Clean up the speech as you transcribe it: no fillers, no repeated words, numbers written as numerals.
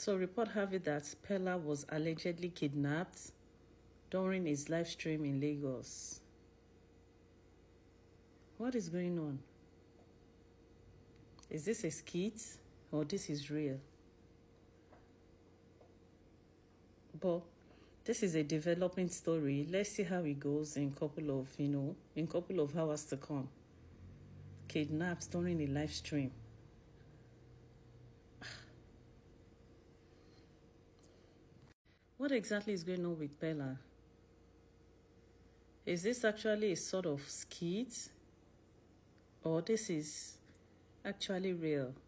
So report have it that Pella was allegedly kidnapped during his live stream in Lagos. What is going on? Is this a skit or this is real? But this is a developing story. Let's see how it goes in couple of hours to come. Kidnapped during a live stream. What exactly is going on with Pella? Is this actually a sort of skit? Or this is actually real?